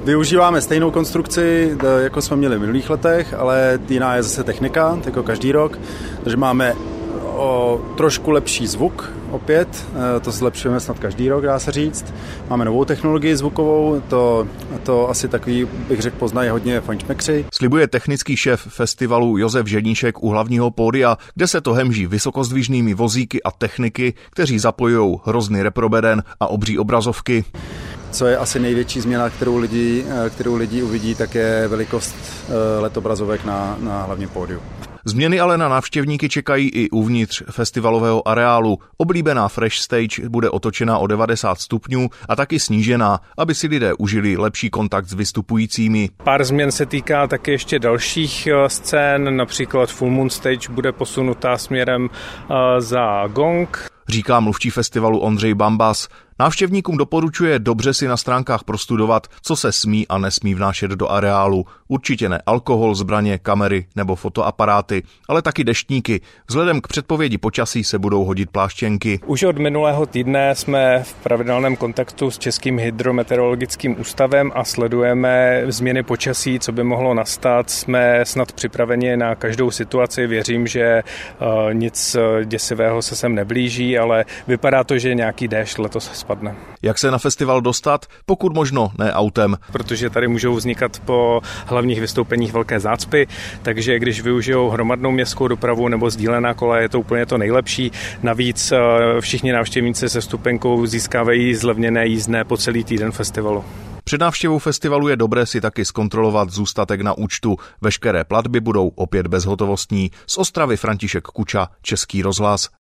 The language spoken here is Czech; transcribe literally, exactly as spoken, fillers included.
Využíváme stejnou konstrukci, jako jsme měli v minulých letech, ale jiná je zase technika, jako každý rok. Takže máme o trošku lepší zvuk opět, to zlepšujeme snad každý rok, dá se říct. Máme novou technologii zvukovou, to, to asi takový, bych řekl, poznají hodně fajnšmekři. Slibuje technický šéf festivalu Josef Ženíšek u hlavního pódia, kde se to hemží vysokozdvižnými vozíky a techniky, kteří zapojují hrozný reprobeden a obří obrazovky. Co je asi největší změna, kterou lidi, kterou lidi uvidí, tak je velikost L E D obrazovek na, na hlavním pódiu. Změny ale na návštěvníky čekají i uvnitř festivalového areálu. Oblíbená Fresh Stage bude otočená o devadesát stupňů a taky snížená, aby si lidé užili lepší kontakt s vystupujícími. Pár změn se týká taky ještě dalších scén, například Full Moon Stage bude posunutá směrem za gong. Říká mluvčí festivalu Ondřej Bambas. Návštěvníkům doporučuje dobře si na stránkách prostudovat, co se smí a nesmí vnášet do areálu. Určitě ne alkohol, zbraně, kamery nebo fotoaparáty, ale taky deštníky. Vzhledem k předpovědi počasí se budou hodit pláštěnky. Už od minulého týdne jsme v pravidelném kontaktu s Českým hydrometeorologickým ústavem a sledujeme změny počasí, co by mohlo nastat. Jsme snad připraveni na každou situaci. Věřím, že uh, nic děsivého se sem neblíží, ale vypadá to, že nějaký déšť letos spadne. Jak se na festival dostat? Pokud možno ne autem. Protože tady můžou vznikat po hlavních vystoupeních velké zácpy, takže když využijou hromadnou městskou dopravu nebo sdílená kola, je to úplně to nejlepší. Navíc všichni návštěvníci se vstupenkou získávají zlevněné jízdné po celý týden festivalu. Před návštěvou festivalu je dobré si taky zkontrolovat zůstatek na účtu. Veškeré platby budou opět bezhotovostní. Z Ostravy František Kuča, Český rozhlas.